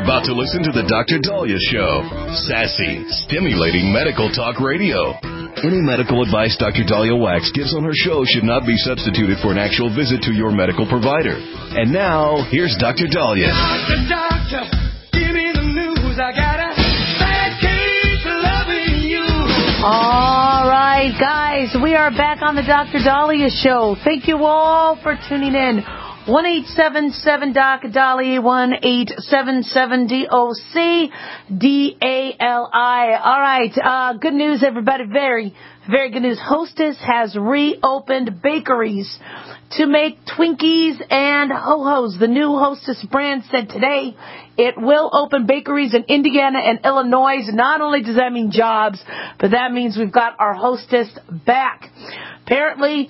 about to listen to the Dr. Dahlia Show. Sassy, stimulating medical talk radio. Any medical advice Dr. Dahlia Wax gives on her show should not be substituted for an actual visit to your medical provider. And now, here's Dr. Dahlia. Doctor, give me the news. I got a bad case of loving you. All right, guys, we are back on the Dr. Dahlia Show. Thank you all for tuning in. 1-877-DOC-DAHLIA, 1-877-DOC-DALI. All right, good news, everybody. Very, very good news. Hostess has reopened bakeries to make Twinkies and Ho-Hos. The new Hostess brand said today it will open bakeries in Indiana and Illinois. Not only does that mean jobs, but that means we've got our Hostess back. Apparently,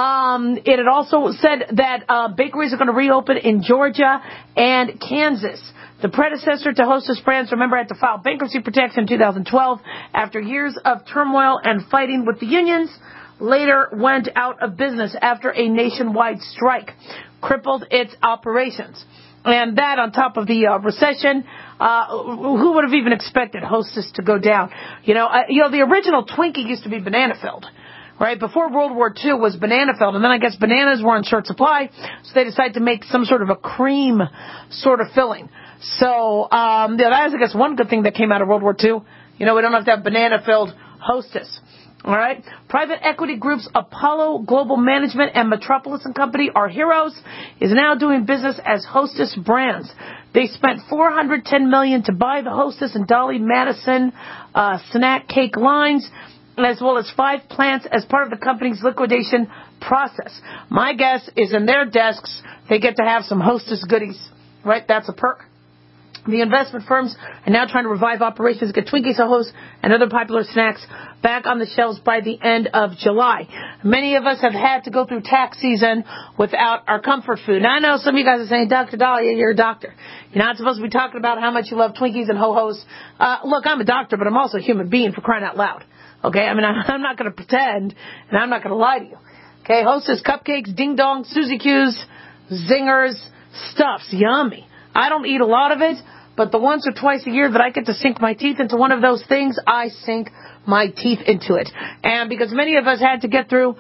it had also said that bakeries are going to reopen in Georgia and Kansas. The predecessor to Hostess Brands, remember, had to file bankruptcy protection in 2012 after years of turmoil and fighting with the unions. Later went out of business after a nationwide strike crippled its operations. And that on top of the recession, who would have even expected Hostess to go down? You know, the original Twinkie used to be banana-filled. Right, before World War II was banana-filled, and then I guess bananas were in short supply, so they decided to make some sort of a cream sort of filling. So that is, I guess, one good thing that came out of World War II. You know, we don't have to have banana-filled Hostess. All right, private equity groups Apollo Global Management and Metropolis and Company, our heroes, is now doing business as Hostess Brands. They spent $410 million to buy the Hostess and Dolly Madison snack cake lines, as well as 5 plants as part of the company's liquidation process. My guess is in their desks, they get to have some Hostess goodies, right? That's a perk. The investment firms are now trying to revive operations, get Twinkies, Ho-Hos, and other popular snacks back on the shelves by the end of July. Many of us have had to go through tax season without our comfort food. Now, I know some of you guys are saying, Dr. Dahlia, you're a doctor. You're not supposed to be talking about how much you love Twinkies and Ho-Hos. Look, I'm a doctor, but I'm also a human being, for crying out loud. Okay, I mean, I'm not going to pretend, and I'm not going to lie to you. Okay, Hostess cupcakes, Ding Dong, Suzy Q's, Zingers, stuffs, yummy. I don't eat a lot of it, but the once or twice a year that I get to sink my teeth into one of those things, I sink my teeth into it. And because many of us had to get through,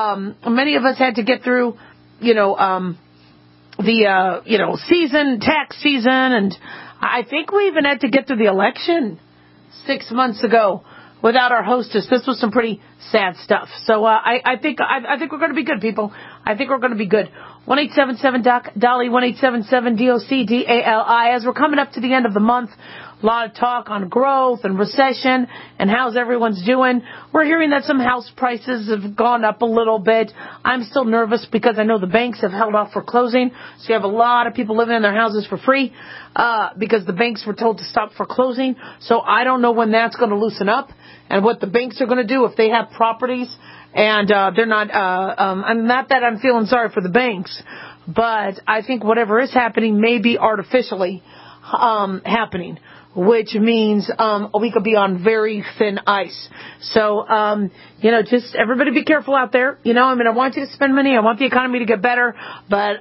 season, tax season, and I think we even had to get through the election 6 months ago without our Hostess. This was some pretty sad stuff. So I think we're going to be good, people. I think we're going to be good. 1-877-DOC-DAHLIA, 1-877-DOC-DALI. As we're coming up to the end of the month, a lot of talk on growth and recession and how's everyone's doing. We're hearing that some house prices have gone up a little bit. I'm still nervous because I know the banks have held off foreclosing. So you have a lot of people living in their houses for free because the banks were told to stop foreclosing. So I don't know when that's going to loosen up and what the banks are going to do if they have properties and they're not. Not that I'm feeling sorry for the banks, but I think whatever is happening may be artificially happening, which means we could be on very thin ice. So, just everybody be careful out there. I want you to spend money. I want the economy to get better. But,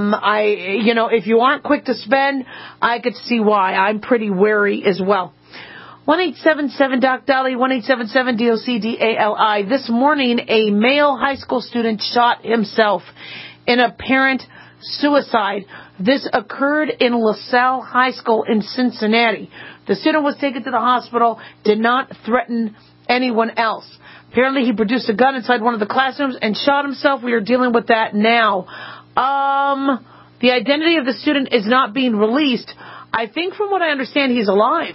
if you aren't quick to spend, I could see why. I'm pretty wary as well. 1-877-DOC-DAHLIA, 1-877-DOC-DALI. This morning, a male high school student shot himself in apparent suicide. This occurred in LaSalle High School in Cincinnati. The student was taken to the hospital, did not threaten anyone else. Apparently, he produced a gun inside one of the classrooms and shot himself. We are dealing with that now. The identity of the student is not being released. I think from what I understand, he's alive.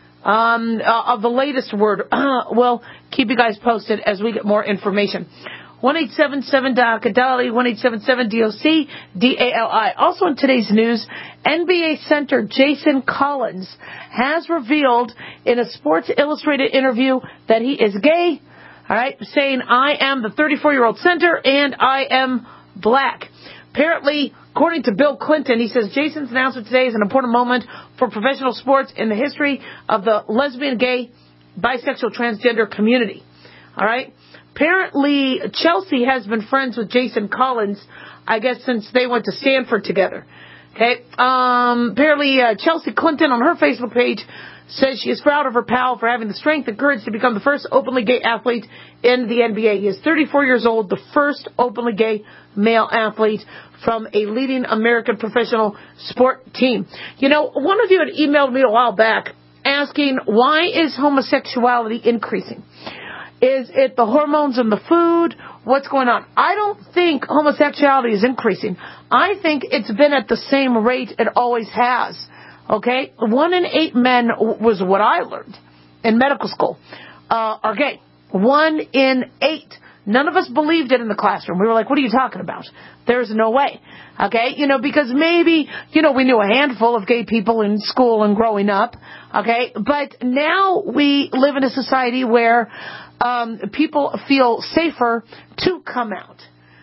Of the latest word. We'll keep you guys posted as we get more information. 1-877-DOC-DAHLIA, 1-877-DOC-DALI. Also in today's news, NBA center Jason Collins has revealed in a Sports Illustrated interview that he is gay, all right, saying, I am the 34-year-old center and I am black. Apparently, according to Bill Clinton, he says Jason's announcement today is an important moment for professional sports in the history of the lesbian, gay, bisexual, transgender community. All right? Apparently, Chelsea has been friends with Jason Collins, I guess, since they went to Stanford together. Okay. Apparently, Chelsea Clinton on her Facebook page says she is proud of her pal for having the strength and courage to become the first openly gay athlete in the NBA. He is 34 years old, the first openly gay male athlete from a leading American professional sport team. You know, one of you had emailed me a while back asking, why is homosexuality increasing? Is it the hormones in the food? What's going on? I don't think homosexuality is increasing. I think it's been at the same rate it always has. Okay? 1 in 8 men was what I learned in medical school, are gay. 1 in 8. None of us believed it in the classroom. We were like, what are you talking about? There's no way. Okay? You know, because maybe, you know, we knew a handful of gay people in school and growing up. Okay? But now we live in a society where people feel safer to come out.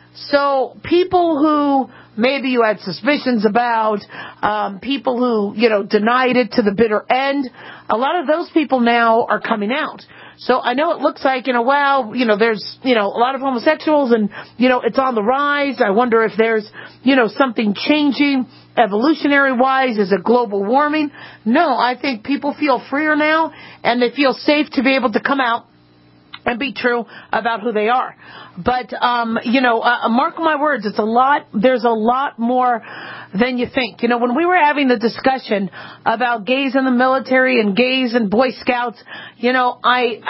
So people who maybe you had suspicions about, people who, you know, denied it to the bitter end, a lot of those people now are coming out. So I know it looks like, you know, well, you know, there's, you know, a lot of homosexuals and, you know, it's on the rise. I wonder if there's, you know, something changing evolutionary-wise. Is it global warming? No, I think people feel freer now and they feel safe to be able to come out and be true about who they are. But, you know, mark my words, there's a lot more than you think. You know, when we were having the discussion about gays in the military and gays and Boy Scouts, you know,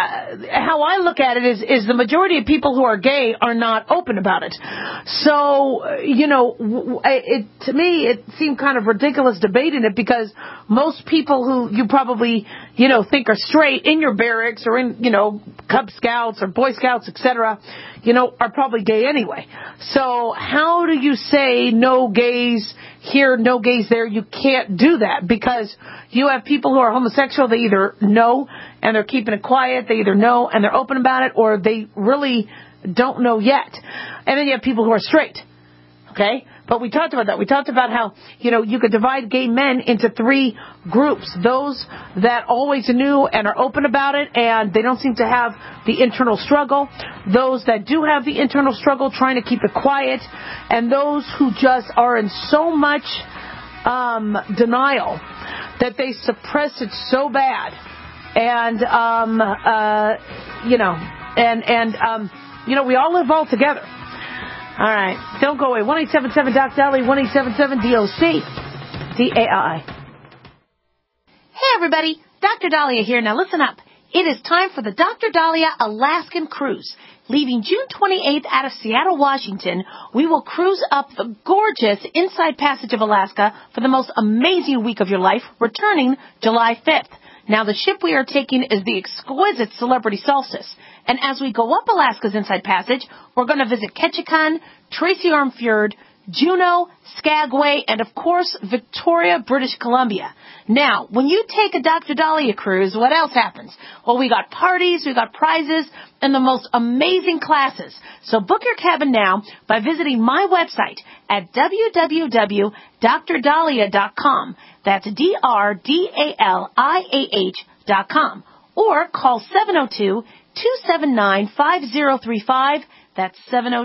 how I look at it is the majority of people who are gay are not open about it. So, you know, to me, it seemed kind of ridiculous debating it because most people who you probably, you know, think are straight in your barracks or in, you know, Cub Scouts or Boy Scouts, etc., you know, are probably gay anyway. So how do you say no gays here, no gays there? You can't do that because you have people who are homosexual. They either know and they're keeping it quiet. They either know and they're open about it, or they really don't know yet. And then you have people who are straight. Okay? But we talked about that. We talked about how, you know, you could divide gay men into 3 groups. Those that always knew and are open about it and they don't seem to have the internal struggle. Those that do have the internal struggle trying to keep it quiet. And those who just are in so much denial that they suppress it so bad. And, you know, you know, we all live all together. All right. Don't go away. 1-877-DOC-DALI, 1-877-DOC-DAI. Hey, everybody. Dr. Dahlia here. Now, listen up. It is time for the Dr. Dahlia Alaskan Cruise. Leaving June 28th out of Seattle, Washington, we will cruise up the gorgeous Inside Passage of Alaska for the most amazing week of your life, returning July 5th. Now, the ship we are taking is the exquisite Celebrity Solstice. And as we go up Alaska's Inside Passage, we're going to visit Ketchikan, Tracy Arm Fjord, Juneau, Skagway, and of course, Victoria, British Columbia. Now, when you take a Dr. Dahlia cruise, what else happens? Well, we got parties, we got prizes, and the most amazing classes. So book your cabin now by visiting my website at www.drdahlia.com. That's DRDALIAH.com. Or call 702-279-5035. That's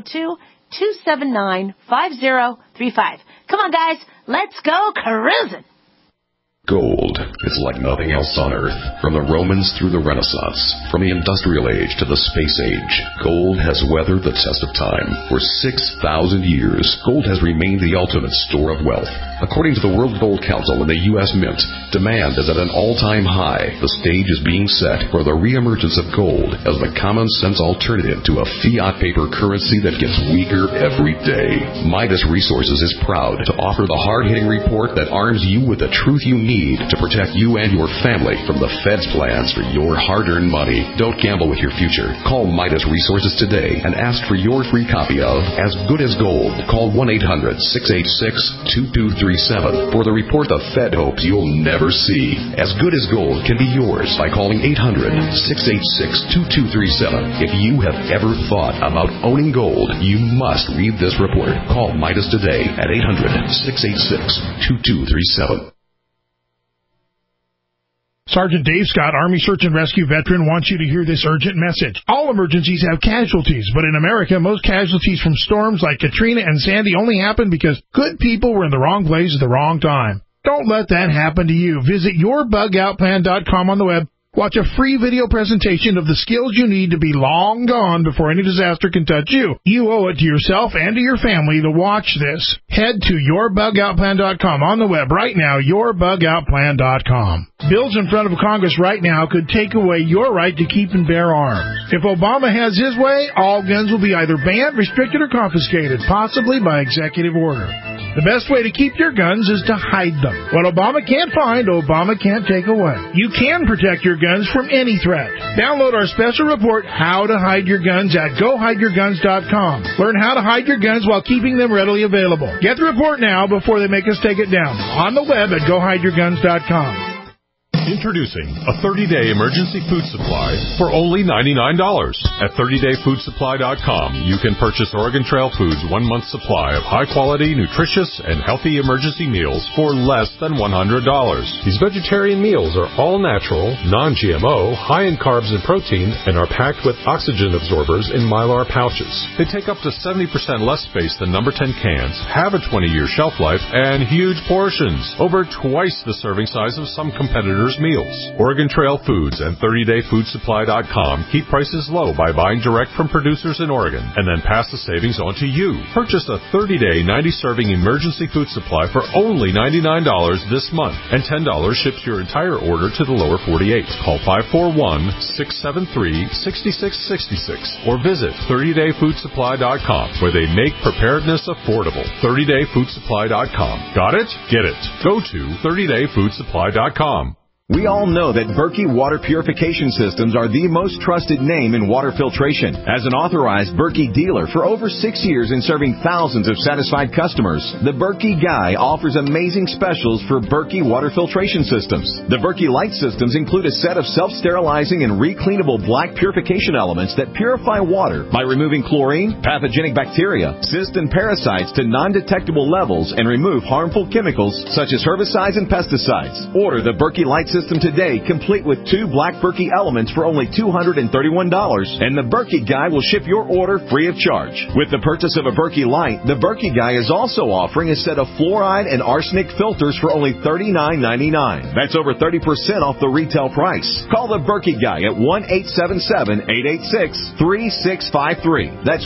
702-279-5035. Come on, guys. Let's go cruising. Gold is like nothing else on Earth. From the Romans through the Renaissance, from the Industrial Age to the Space Age, gold has weathered the test of time. For 6,000 years, gold has remained the ultimate store of wealth. According to the World Gold Council and the U.S. Mint, demand is at an all-time high. The stage is being set for the reemergence of gold as the common-sense alternative to a fiat paper currency that gets weaker every day. Midas Resources is proud to offer the hard-hitting report that arms you with the truth you need to protect you and your family from the Fed's plans for your hard-earned money. Don't gamble with your future. Call Midas Resources today and ask for your free copy of As Good as Gold. Call 1-800-686-2237 for the report the Fed hopes you'll never see. As Good as Gold can be yours by calling 800-686-2237. If you have ever thought about owning gold, you must read this report. Call Midas today at 800-686-2237. Sergeant Dave Scott, Army Search and Rescue veteran, wants you to hear this urgent message. All emergencies have casualties, but in America, most casualties from storms like Katrina and Sandy only happen because good people were in the wrong place at the wrong time. Don't let that happen to you. Visit yourbugoutplan.com on the web. Watch a free video presentation of the skills you need to be long gone before any disaster can touch you. You owe it to yourself and to your family to watch this. Head to yourbugoutplan.com on the web right now, yourbugoutplan.com. Bills in front of Congress right now could take away your right to keep and bear arms. If Obama has his way, all guns will be either banned, restricted, or confiscated, possibly by executive order. The best way to keep your guns is to hide them. What Obama can't find, Obama can't take away. You can protect your guns from any threat. Download our special report, How to Hide Your Guns, at GoHideYourGuns.com. Learn how to hide your guns while keeping them readily available. Get the report now before they make us take it down. On the web at GoHideYourGuns.com. Introducing a 30-day emergency food supply for only $99. At 30dayfoodsupply.com, you can purchase Oregon Trail Foods' 1-month supply of high-quality, nutritious, and healthy emergency meals for less than $100. These vegetarian meals are all natural, non-GMO, high in carbs and protein, and are packed with oxygen absorbers in Mylar pouches. They take up to 70% less space than number 10 cans, have a 20-year shelf life, and huge portions, over twice the serving size of some competitors' meals. Oregon Trail Foods and 30dayfoodsupply.com keep prices low by buying direct from producers in Oregon and then pass the savings on to you. Purchase a 30-day, 90-serving emergency food supply for only $99 this month, and $10 ships your entire order to the lower 48. Call 541-673-6666 or visit 30dayfoodsupply.com, where they make preparedness affordable. 30dayfoodsupply.com. Got it? Get it. Go to 30dayfoodsupply.com. We all know that Berkey Water Purification Systems are the most trusted name in water filtration. As an authorized Berkey dealer for over 6 years and serving thousands of satisfied customers, the Berkey Guy offers amazing specials for Berkey Water Filtration Systems. The Berkey Light Systems include a set of self-sterilizing and recleanable black purification elements that purify water by removing chlorine, pathogenic bacteria, cysts, and parasites to non-detectable levels and remove harmful chemicals such as herbicides and pesticides. Order the Berkey Light System today, complete with 2 black Berkey elements for only $231, and the Berkey Guy will ship your order free of charge. With the purchase of a Berkey Light, the Berkey Guy is also offering a set of fluoride and arsenic filters for only $39.99. That's over 30% off the retail price. Call the Berkey Guy at 1-877-886-3653. That's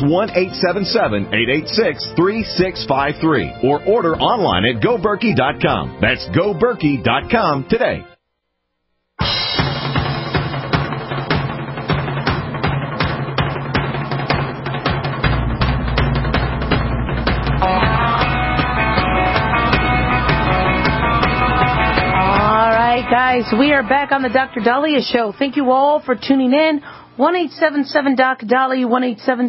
1-877-886-3653. Or order online at GoBerkey.com. That's GoBerkey.com today. Guys, we are back on the Dr. Dahlia Show. Thank you all for tuning in. 1-877-DOC-DALI,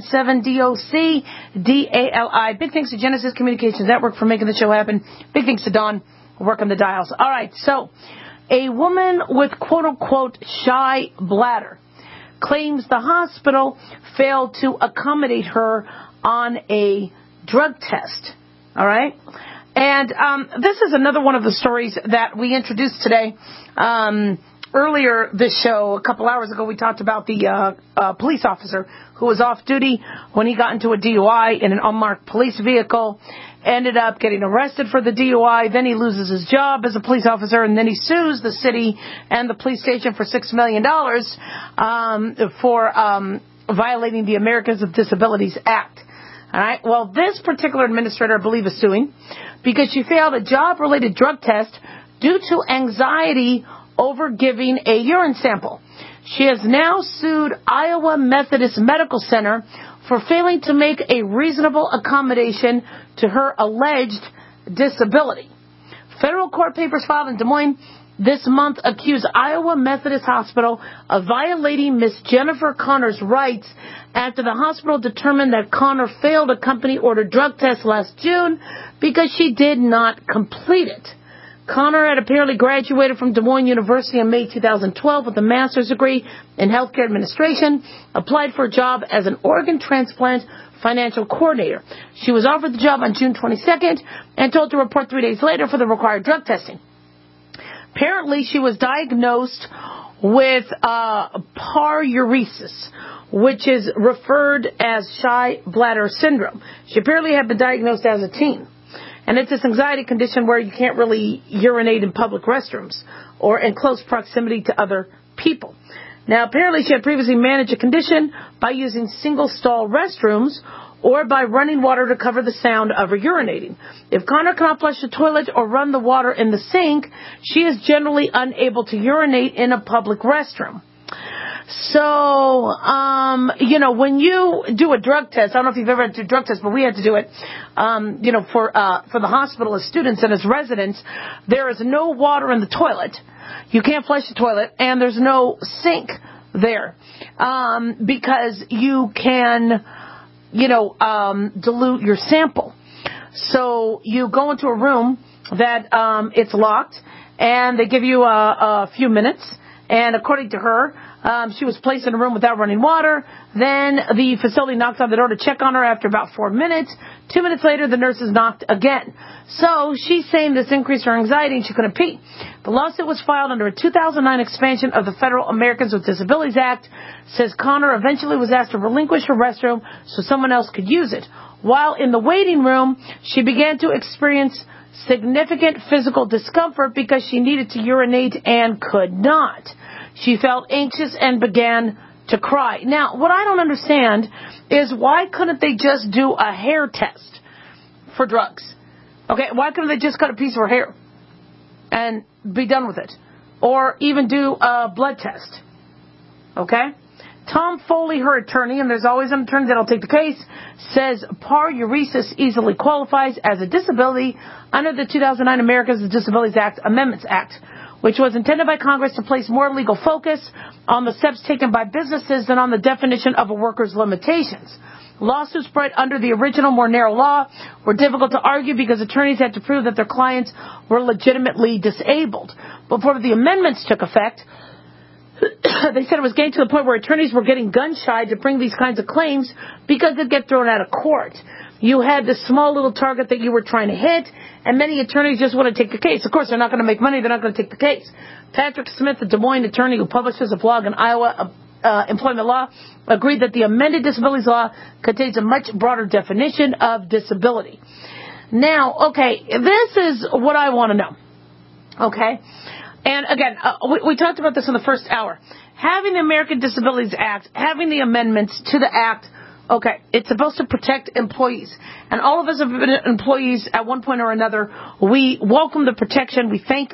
1-877-DOC-DALI. Big thanks to Genesis Communications Network for making the show happen. Big thanks to Dawn for working the dials. All right, so a woman with quote-unquote shy bladder claims the hospital failed to accommodate her on a drug test. All right? And this is another one of the stories that we introduced today. Earlier this show, a couple hours ago, we talked about the police officer who was off duty when he got into a DUI in an unmarked police vehicle, ended up getting arrested for the DUI. Then he loses his job as a police officer, and then he sues the city and the police station for $6 million for violating the Americans with Disabilities Act. All right. Well, this particular administrator, I believe, is suing because she failed a job-related drug test due to anxiety over giving a urine sample. She has now sued Iowa Methodist Medical Center for failing to make a reasonable accommodation to her alleged disability. Federal court papers filed in Des Moines this month accuse Iowa Methodist Hospital of violating Miss Jennifer Connor's rights after the hospital determined that Connor failed a company-ordered drug test last June because she did not complete it. Connor had apparently graduated from Des Moines University in May 2012 with a master's degree in healthcare administration, applied for a job as an organ transplant financial coordinator. She was offered the job on June 22nd and told to report 3 days later for the required drug testing. Apparently, she was diagnosed with paruresis, which is referred as shy bladder syndrome. She apparently had been diagnosed as a teen. And it's this anxiety condition where you can't really urinate in public restrooms or in close proximity to other people. Now, apparently she had previously managed a condition by using single-stall restrooms or by running water to cover the sound of her urinating. If Connor cannot flush the toilet or run the water in the sink, she is generally unable to urinate in a public restroom. So, when you do a drug test, I don't know if you've ever had to do a drug test, but we had to do it, for the hospital as students and as residents, there is no water in the toilet. You can't flush the toilet, and there's no sink there, because you can, dilute your sample. So you go into a room that, it's locked, and they give you a few minutes, and according to her, she was placed in a room without running water. Then the facility knocked on the door to check on her after about 4 minutes. 2 minutes later, the nurses knocked again. So she's saying this increased her anxiety and she couldn't pee. The lawsuit was filed under a 2009 expansion of the Federal Americans with Disabilities Act. Says Connor eventually was asked to relinquish her restroom so someone else could use it. While in the waiting room, she began to experience significant physical discomfort because she needed to urinate and could not. She felt anxious and began to cry. Now, what I don't understand is why couldn't they just do a hair test for drugs? Okay, why couldn't they just cut a piece of her hair and be done with it? Or even do a blood test? Okay? Tom Foley, her attorney, and there's always an attorney that'll take the case, says paruresis easily qualifies as a disability under the 2009 Americans with Disabilities Act Amendments Act, which was intended by Congress to place more legal focus on the steps taken by businesses than on the definition of a worker's limitations. Lawsuits brought under the original, more narrow law were difficult to argue because attorneys had to prove that their clients were legitimately disabled. Before the amendments took effect, they said it was getting to the point where attorneys were getting gun-shy to bring these kinds of claims because they'd get thrown out of court. You had this small little target that you were trying to hit, and many attorneys just want to take the case. Of course, they're not going to make money. They're not going to take the case. Patrick Smith, the Des Moines attorney who publishes a blog on Iowa employment law, agreed that the amended disabilities law contains a much broader definition of disability. Now, okay, this is what I want to know. Okay? And again, we talked about this in the first hour. Having the American Disabilities Act, having the amendments to the act, okay, it's supposed to protect employees. And all of us have been employees at one point or another. We welcome the protection. We thank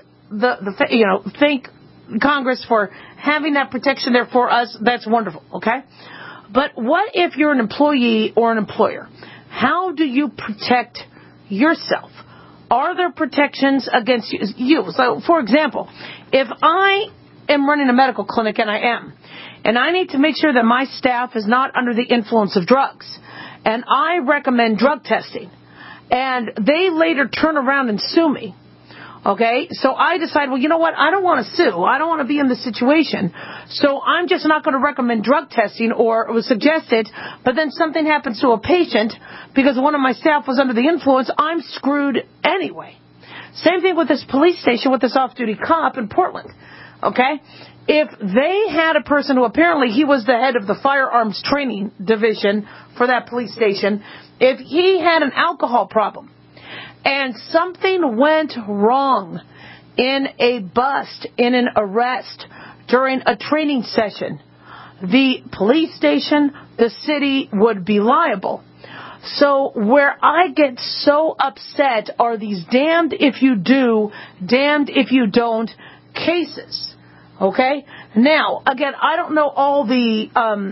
thank Congress for having that protection there for us. That's wonderful, okay? But what if you're an employee or an employer? How do you protect yourself? Are there protections against you? So, for example, if I am running a medical clinic, and I am, and I need to make sure that my staff is not under the influence of drugs, and I recommend drug testing, and they later turn around and sue me, okay? So I decide, well, you know what? I don't want to sue. I don't want to be in this situation. So I'm just not going to recommend drug testing or suggest it, but then something happens to a patient because one of my staff was under the influence. I'm screwed anyway. Same thing with this police station with this off-duty cop in Portland, okay? If they had a person who apparently he was the head of the firearms training division for that police station, if he had an alcohol problem and something went wrong in a bust, in an arrest, during a training session, the police station, the city would be liable. So where I get so upset are these damned if you do, damned if you don't cases. Okay? Now, again, I don't know all the,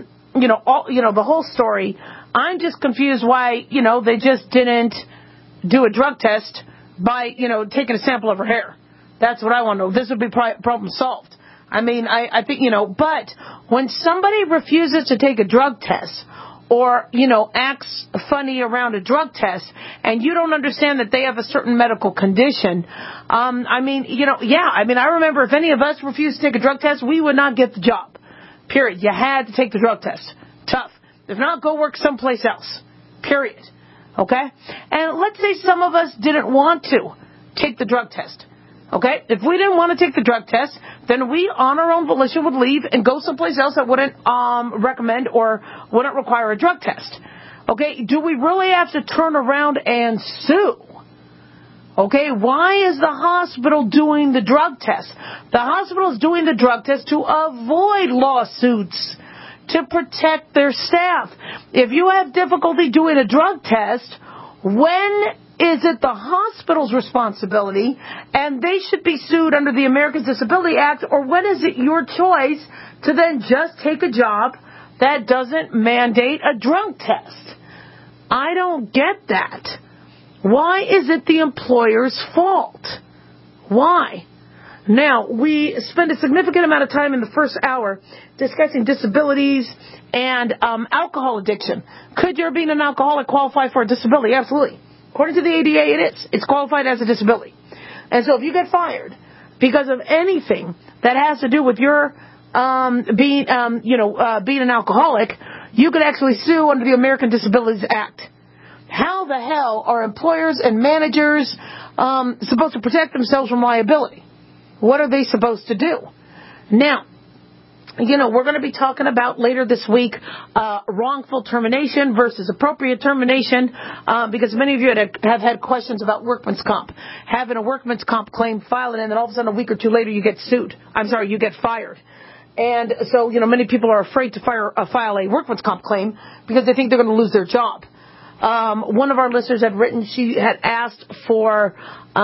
the whole story. I'm just confused why, they just didn't do a drug test by, taking a sample of her hair. That's what I want to know. This would be problem solved. I mean, I think, but when somebody refuses to take a drug test or, acts funny around a drug test and you don't understand that they have a certain medical condition, I remember if any of us refused to take a drug test, we would not get the job. Period. You had to take the drug test. Tough. If not, go work someplace else. Period. Okay? And let's say some of us didn't want to take the drug test. Okay? If we didn't want to take the drug test, then we, on our own volition, would leave and go someplace else that wouldn't recommend or wouldn't require a drug test. Okay? Do we really have to turn around and sue? Okay? Why is the hospital doing the drug test? The hospital is doing the drug test to avoid lawsuits, to protect their staff. If you have difficulty doing a drug test, when is it the hospital's responsibility and they should be sued under the Americans with Disabilities Act, or when is it your choice to then just take a job that doesn't mandate a drug test? I don't get that. Why is it the employer's fault? Why? Now, we spend a significant amount of time in the first hour discussing disabilities and alcohol addiction. Could your being an alcoholic qualify for a disability? Absolutely. According to the ADA, it is. It's qualified as a disability. And so if you get fired because of anything that has to do with your being an alcoholic, you could actually sue under the American Disabilities Act. How the hell are employers and managers supposed to protect themselves from liability? What are they supposed to do? Now, we're going to be talking about later this week wrongful termination versus appropriate termination because many of you have had questions about workman's comp. Having a workman's comp claim, file it, and then all of a sudden a week or two later you get you get fired. And so, many people are afraid to file a workman's comp claim because they think they're going to lose their job. One of our listeners had written, she had asked for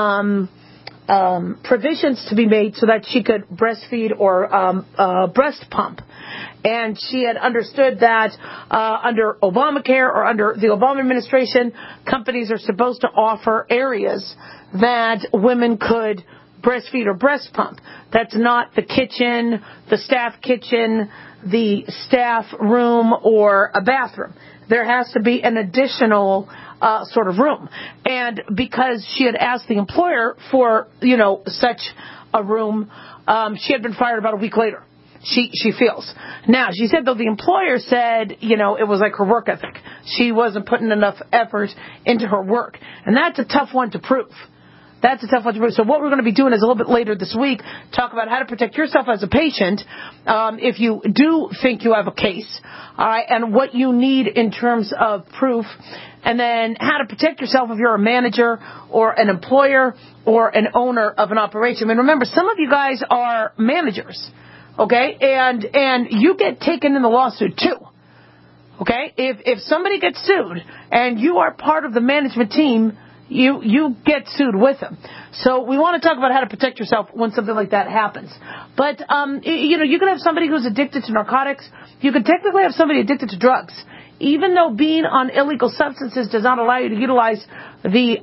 provisions to be made so that she could breastfeed or breast pump. And she had understood that under Obamacare or under the Obama administration, companies are supposed to offer areas that women could breastfeed or breast pump. That's not the kitchen, the staff kitchen, the staff room, or a bathroom. There has to be an additional sort of room. And because she had asked the employer for, such a room, she had been fired about a week later. She feels. Now, she said, though, the employer said, it was like her work ethic. She wasn't putting enough effort into her work. And that's a tough one to prove. That's a tough one to prove. So what we're going to be doing is a little bit later this week, talk about how to protect yourself as a patient if you do think you have a case, all right, and what you need in terms of proof, and then how to protect yourself if you're a manager or an employer or an owner of an operation. I mean, remember, some of you guys are managers, okay, and you get taken in the lawsuit too. Okay, if somebody gets sued and you are part of the management team, you get sued with them. So we want to talk about how to protect yourself when something like that happens. But, you can have somebody who's addicted to narcotics. You can technically have somebody addicted to drugs. Even though being on illegal substances does not allow you to utilize the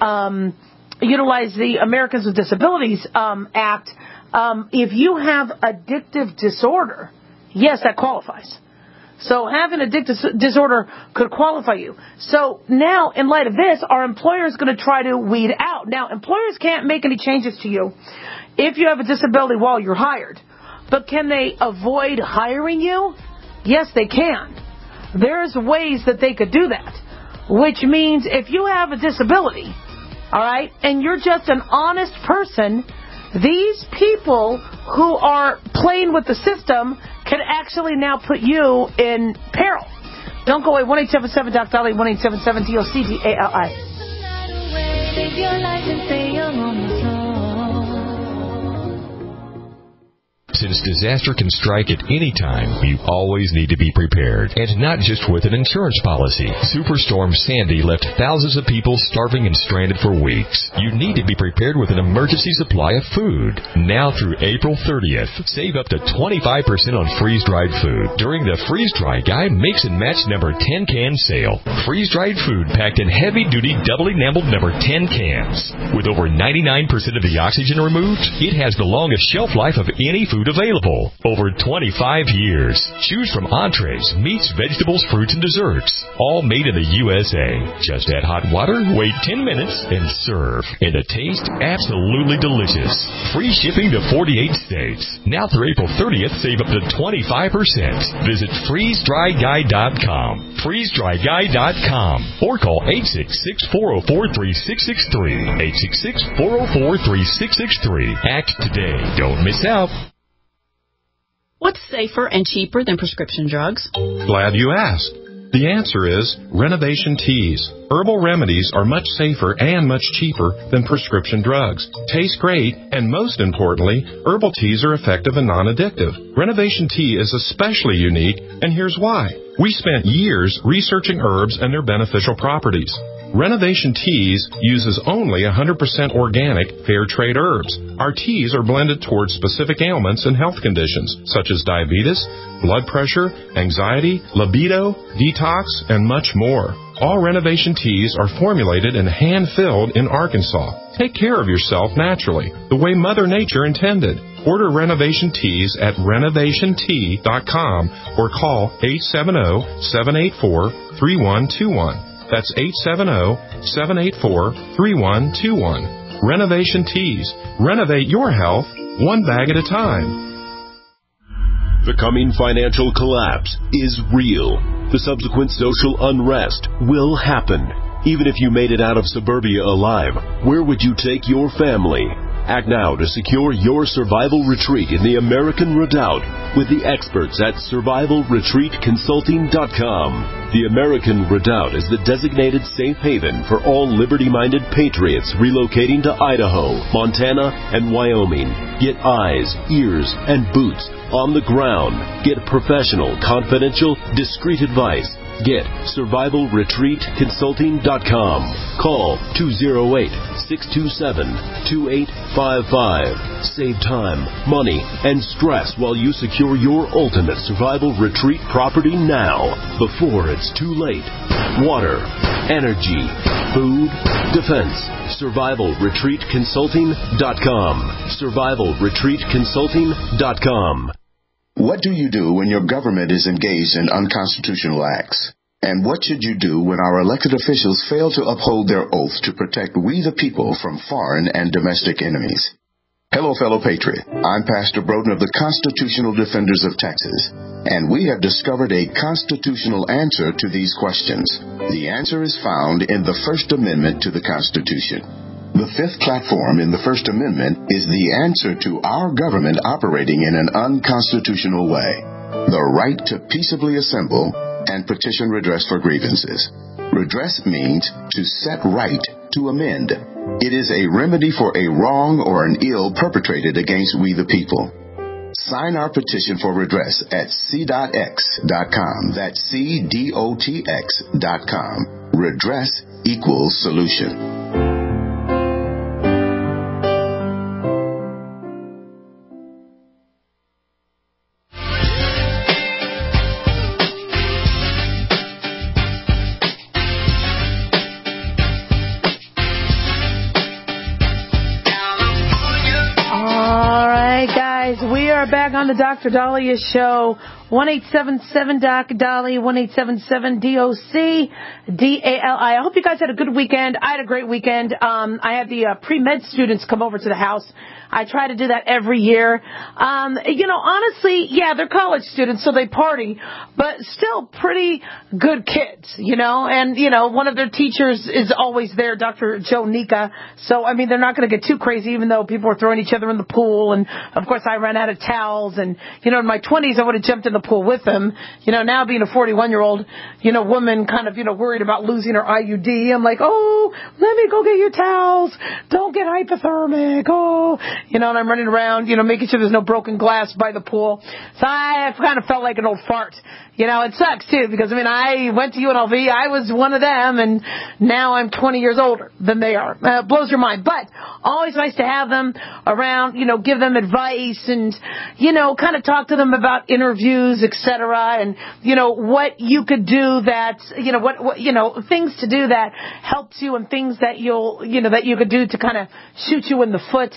Americans with Disabilities Act, if you have addictive disorder, yes, that qualifies. So having an addictive disorder could qualify you. So now, in light of this, our employer is going to try to weed out. Now, employers can't make any changes to you if you have a disability while you're hired. But can they avoid hiring you? Yes, they can. There's ways that they could do that. Which means if you have a disability, all right, and you're just an honest person, these people who are playing with the system can actually now put you in peril. Don't go away. 1-877-DOC-DOLLY, 1-877-DOC-DALI. Since disaster can strike at any time, you always need to be prepared. And not just with an insurance policy. Superstorm Sandy left thousands of people starving and stranded for weeks. You need to be prepared with an emergency supply of food. Now through April 30th, save up to 25% on freeze-dried food during the Freeze-Dry Guy Mix and Match number 10 can sale. Freeze-dried food packed in heavy-duty double-enameled number 10 cans. With over 99% of the oxygen removed, it has the longest shelf life of any food food available. Over 25 years. Choose from entrees, meats, vegetables, fruits, and desserts. All made in the USA. Just add hot water, wait 10 minutes, and serve. And the taste, absolutely delicious. Free shipping to 48 states. Now through April 30th, save up to 25%. Visit freezedryguy.com. freezedryguy.com. Or call 866-404-3663. 866-404-3663. Act today. Don't miss out. What's safer and cheaper than prescription drugs? Glad you asked. The answer is Renovation Teas. Herbal remedies are much safer and much cheaper than prescription drugs. Taste great, and most importantly, herbal teas are effective and non-addictive. Renovation Tea is especially unique, and here's why. We spent years researching herbs and their beneficial properties. Renovation Teas uses only 100% organic, fair trade herbs. Our teas are blended towards specific ailments and health conditions, such as diabetes, blood pressure, anxiety, libido, detox, and much more. All Renovation Teas are formulated and hand-filled in Arkansas. Take care of yourself naturally, the way Mother Nature intended. Order Renovation Teas at renovationtea.com or call 870-784-3121. That's 870-784-3121. Renovation Teas. Renovate your health one bag at a time. The coming financial collapse is real. The subsequent social unrest will happen. Even if you made it out of suburbia alive, where would you take your family? Act now to secure your survival retreat in the American Redoubt with the experts at survivalretreatconsulting.com. The American Redoubt is the designated safe haven for all liberty-minded patriots relocating to Idaho, Montana, and Wyoming. Get eyes, ears, and boots on the ground. Get professional, confidential, discreet advice. Get survivalretreatconsulting.com. Call 208-627-2855. Save time, money, and stress while you secure your ultimate survival retreat property now, before it's too late. Water, energy, food, defense. survivalretreatconsulting.com. survivalretreatconsulting.com. What do you do when your government is engaged in unconstitutional acts? And what should you do when our elected officials fail to uphold their oath to protect we the people from foreign and domestic enemies? Hello, fellow patriot. I'm Pastor Broden of the Constitutional Defenders of Texas, and we have discovered a constitutional answer to these questions. The answer is found in the First Amendment to the Constitution. The fifth platform in the First Amendment is the answer to our government operating in an unconstitutional way. The right to peaceably assemble and petition redress for grievances. Redress means to set right, to amend. It is a remedy for a wrong or an ill perpetrated against we the people. Sign our petition for redress at c.x.com. That's cdotx.com. Redress equals solution. Back on the Dr. Dahlia Show, 1-877-DOC-DALI, 1-877-DOC-DALI. I hope you guys had a good weekend. I had a great weekend. I had the pre-med students come over to the house. I try to do that every year. Honestly, yeah, they're college students, so they party, but still pretty good kids, and, one of their teachers is always there, Dr. Joe Nika. So, they're not going to get too crazy, even though people are throwing each other in the pool. And, of course, I ran out of towels. And, in my 20s, I would have jumped in the pool with them. Now being a 41-year-old, woman kind of, worried about losing her IUD. I'm like, oh, let me go get your towels. Don't get hypothermic. Oh, and I'm running around, making sure there's no broken glass by the pool. So I kind of felt like an old fart. It sucks, too, because, I went to UNLV. I was one of them, and now I'm 20 years older than they are. It blows your mind. But always nice to have them around, give them advice and, kind of talk to them about interviews, et cetera, and, what you could do that, what things to do that helps you and things that that you could do to kind of shoot you in the foot, et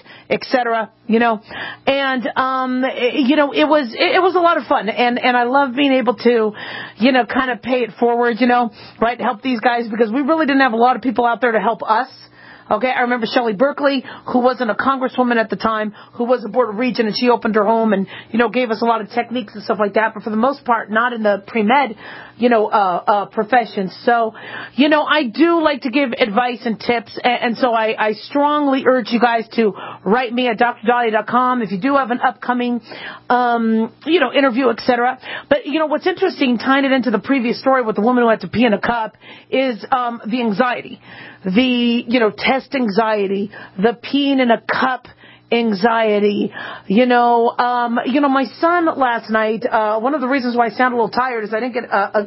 etc. You know, and you know, it was a lot of fun, and I love being able to, you know, kind of pay it forward, you know, right, help these guys, because we really didn't have a lot of people out there to help us. Okay, I remember Shelley Berkeley, who wasn't a congresswoman at the time, who was a board of regent, and she opened her home and, you know, gave us a lot of techniques and stuff like that, but for the most part, not in the pre-med, you know, profession. So, you know, I do like to give advice and tips, and so I strongly urge you guys to write me at drdahlia.com if you do have an upcoming, you know, interview, etc. But, you know, what's interesting, tying it into the previous story with the woman who had to pee in a cup, is the anxiety. The, you know, test anxiety, the peeing in a cup anxiety, you know, my son last night, one of the reasons why I sound a little tired is I didn't get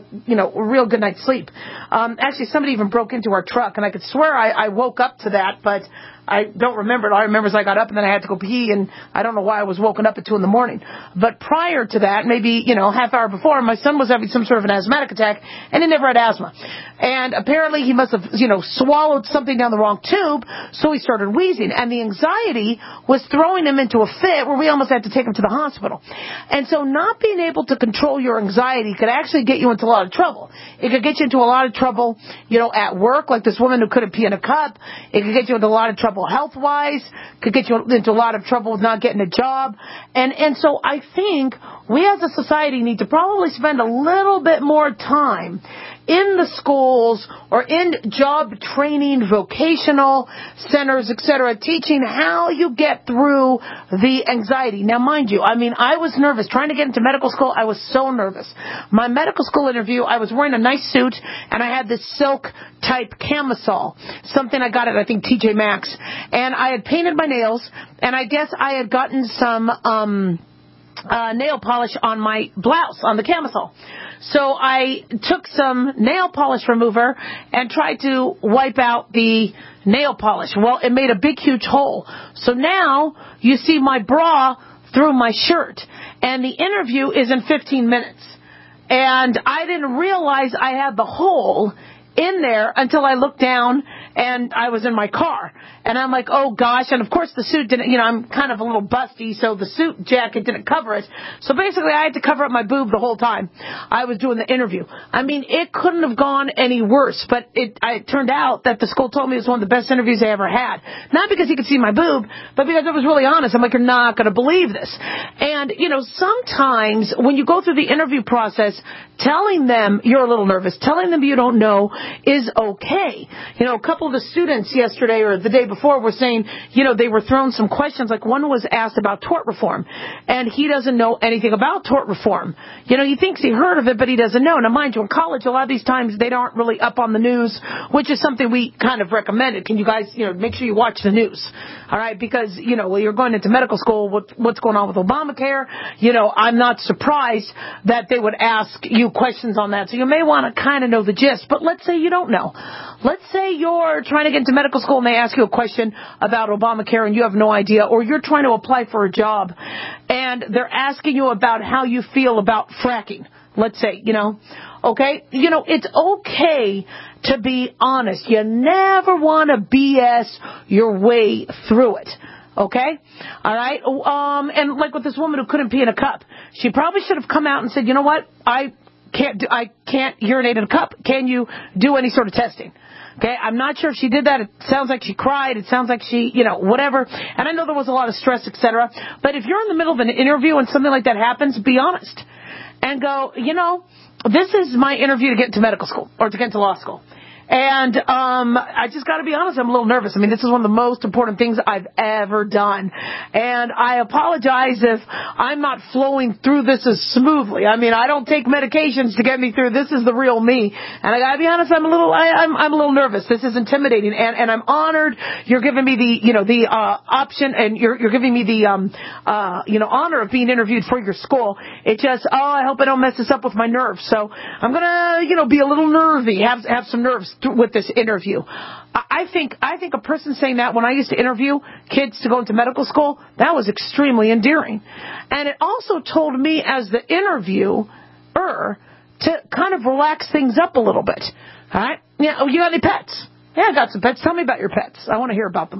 a real good night's sleep. Actually, somebody even broke into our truck, and I could swear I woke up to that, but I don't remember it. All I remember is I got up and then I had to go pee, and I don't know why I was woken up at 2 a.m. But prior to that, maybe, you know, half hour before, my son was having some sort of an asthmatic attack, and he never had asthma. And apparently he must have, you know, swallowed something down the wrong tube, so he started wheezing. And the anxiety was throwing him into a fit where we almost had to take him to the hospital. And so not being able to control your anxiety could actually get you into a lot of trouble. It could get you into a lot of trouble, you know, at work, like this woman who couldn't pee in a cup. It could get you into a lot of trouble health-wise, could get you into a lot of trouble with not getting a job. And so I think we as a society need to probably spend a little bit more time in the schools or in job training, vocational centers, etc., teaching how you get through the anxiety. Now, mind you, I mean, I was nervous. Trying to get into medical school, I was so nervous. My medical school interview, I was wearing a nice suit, and I had this silk-type camisole, something I got at, I think, TJ Maxx. And I had painted my nails, and I guess I had gotten some nail polish on my blouse, on the camisole. So I took some nail polish remover and tried to wipe out the nail polish. Well, it made a big, huge hole. So now you see my bra through my shirt. And the interview is in 15 minutes. And I didn't realize I had the hole in there until I looked down and I was in my car. And I'm like, oh gosh. And of course the suit didn't, you know, I'm kind of a little busty, so the suit jacket didn't cover it. So basically I had to cover up my boob the whole time I was doing the interview. I mean, it couldn't have gone any worse, but it turned out that the school told me it was one of the best interviews they ever had. Not because he could see my boob, but because I was really honest. I'm like, you're not going to believe this. And, you know, sometimes when you go through the interview process, telling them you're a little nervous, telling them you don't know is okay. You know, a couple of the students yesterday or the day before were saying, you know, they were thrown some questions. Like one was asked about tort reform, and he doesn't know anything about tort reform. You know, he thinks he heard of it, but he doesn't know. Now, mind you, in college, a lot of these times they aren't really up on the news, which is something we kind of recommended. Can you guys, you know, make sure you watch the news, all right? Because, you know, when you're going into medical school, what's going on with Obamacare, you know, I'm not surprised that they would ask you questions on that. So you may want to kind of know the gist, but let's say you don't know. Let's say you're trying to get into medical school and they ask you a question about Obamacare and you have no idea, or you're trying to apply for a job and they're asking you about how you feel about fracking, let's say, you know. Okay? You know, it's okay to be honest. You never want to BS your way through it. Okay? All right? And like with this woman who couldn't pee in a cup, she probably should have come out and said, you know what? I can't urinate in a cup. Can you do any sort of testing? Okay, I'm not sure if she did that. It sounds like she cried. It sounds like she, you know, whatever. And I know there was a lot of stress, etc. But if you're in the middle of an interview and something like that happens, be honest. And go, you know, this is my interview to get into medical school or to get into law school. And I just got to be honest, I'm a little nervous. I mean, this is one of the most important things I've ever done. And I apologize if I'm not flowing through this as smoothly. I mean, I don't take medications to get me through. This is the real me. And I got to be honest, I'm a little nervous. This is intimidating. And I'm honored you're giving me the, you know, the option, and you're giving me the, you know, honor of being interviewed for your school. It just, I hope I don't mess this up with my nerves. So I'm going to, you know, be a little nervy, have some nerves with this interview. I think a person saying that when I used to interview kids to go into medical school, that was extremely endearing. And it also told me as the interviewer to kind of relax things up a little bit. All right? Yeah, you got any pets? Yeah, I got some pets. Tell me about your pets. I want to hear about them.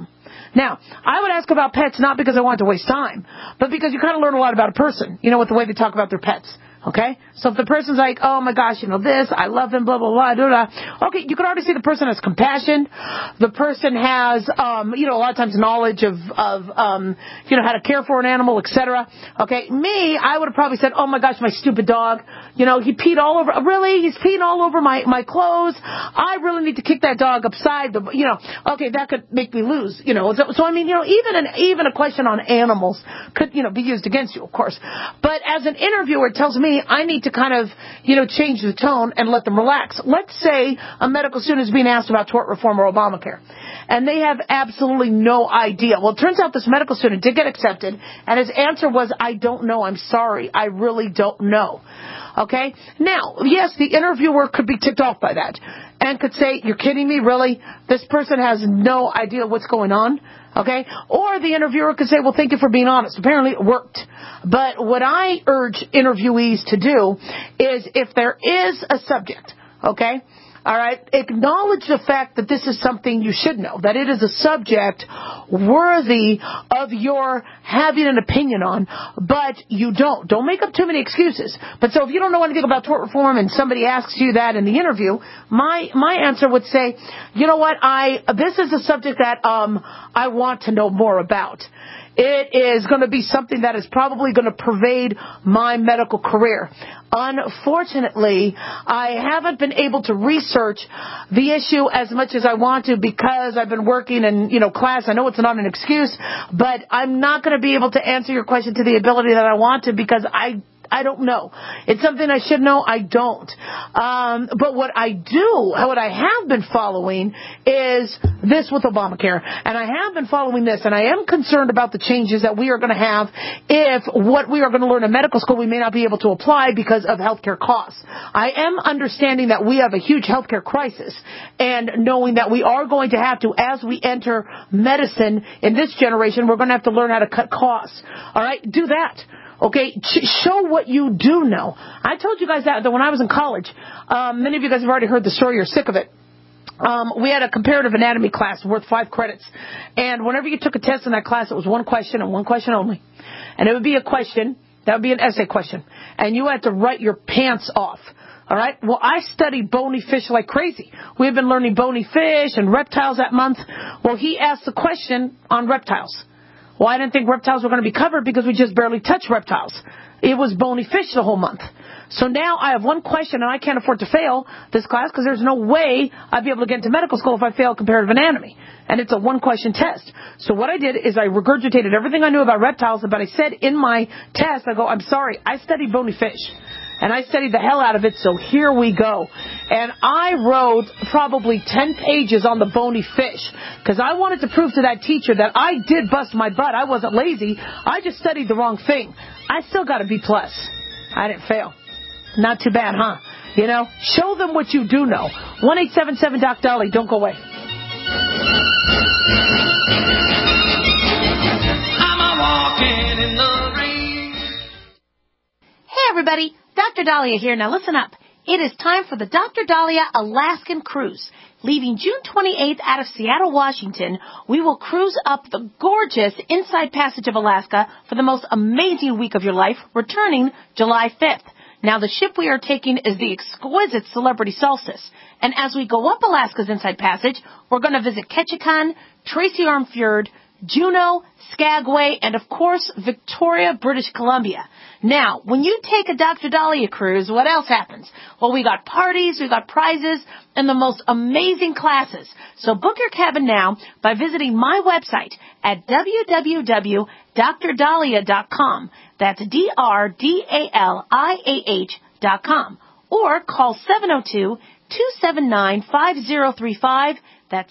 Now, I would ask about pets not because I want to waste time, but because you kind of learn a lot about a person, with the way they talk about their pets. Okay? So if the person's like, oh my gosh, this, I love him, blah, blah, blah, blah, blah. Okay, you can already see the person has compassion. The person has, a lot of times knowledge of how to care for an animal, etc. Okay? Me, I would have probably said, oh my gosh, my stupid dog. He peed all over, really? He's peeing all over my clothes. I really need to kick that dog upside the, okay, that could make me lose, So I mean, even a question on animals could, be used against you, of course. But as an interviewer, it tells me I need to kind of, change the tone and let them relax. Let's say a medical student is being asked about tort reform or Obamacare, and they have absolutely no idea. Well, it turns out this medical student did get accepted, and his answer was, I don't know, I'm sorry, I really don't know. Okay? Now, yes, the interviewer could be ticked off by that and could say, you're kidding me, really? This person has no idea what's going on. Okay? Or the interviewer could say, well, thank you for being honest. Apparently it worked. But what I urge interviewees to do is if there is a subject, okay, all right, acknowledge the fact that this is something you should know, that it is a subject worthy of your having an opinion on, but you don't. Don't make up too many excuses. But so if you don't know anything about tort reform and somebody asks you that in the interview, my answer would say, you know what, this is a subject that I want to know more about. It is going to be something that is probably going to pervade my medical career. Unfortunately, I haven't been able to research the issue as much as I want to because I've been working in, class. I know it's not an excuse, but I'm not going to be able to answer your question to the ability that I want to because I don't know. It's something I should know. I don't. But what I have been following is this with Obamacare. And I have been following this. And I am concerned about the changes that we are going to have if what we are going to learn in medical school we may not be able to apply because of healthcare costs. I am understanding that we have a huge healthcare crisis. And knowing that we are going to have to, as we enter medicine in this generation, we're going to have to learn how to cut costs. All right? Do that. Okay, show what you do know. I told you guys that when I was in college. Many of you guys have already heard the story. You're sick of it. We had a comparative anatomy class worth 5 credits. And whenever you took a test in that class, it was one question and one question only. And it would be a question. That would be an essay question. And you had to write your pants off. All right? Well, I studied bony fish like crazy. We've been learning bony fish and reptiles that month. Well, he asked the question on reptiles. Well, I didn't think reptiles were going to be covered because we just barely touched reptiles. It was bony fish the whole month. So now I have one question, and I can't afford to fail this class because there's no way I'd be able to get into medical school if I fail comparative anatomy. And it's a one-question test. So what I did is I regurgitated everything I knew about reptiles, but I said in my test, I'm sorry, I studied bony fish. And I studied the hell out of it, so here we go. And I wrote probably 10 pages on the bony fish because I wanted to prove to that teacher that I did bust my butt. I wasn't lazy. I just studied the wrong thing. I still got a B+. I didn't fail. Not too bad, huh? Show them what you do know. 1-877-DOC-DOLLY. Don't go away. I'm walking in the rain. Hey, everybody. Dr. Dahlia here. Now listen up. It is time for the Dr. Dahlia Alaskan Cruise. Leaving June 28th out of Seattle, Washington, we will cruise up the gorgeous Inside Passage of Alaska for the most amazing week of your life, returning July 5th. Now, the ship we are taking is the exquisite Celebrity Solstice. And as we go up Alaska's Inside Passage, we're going to visit Ketchikan, Tracy Arm Fjord, Juneau, Skagway, and of course, Victoria, British Columbia. Now, when you take a Dr. Dahlia cruise, what else happens? Well, we got parties, we got prizes, and the most amazing classes. So book your cabin now by visiting my website at www.drdahlia.com. That's DRDALIAH.com. Or call 702-279-5035. That's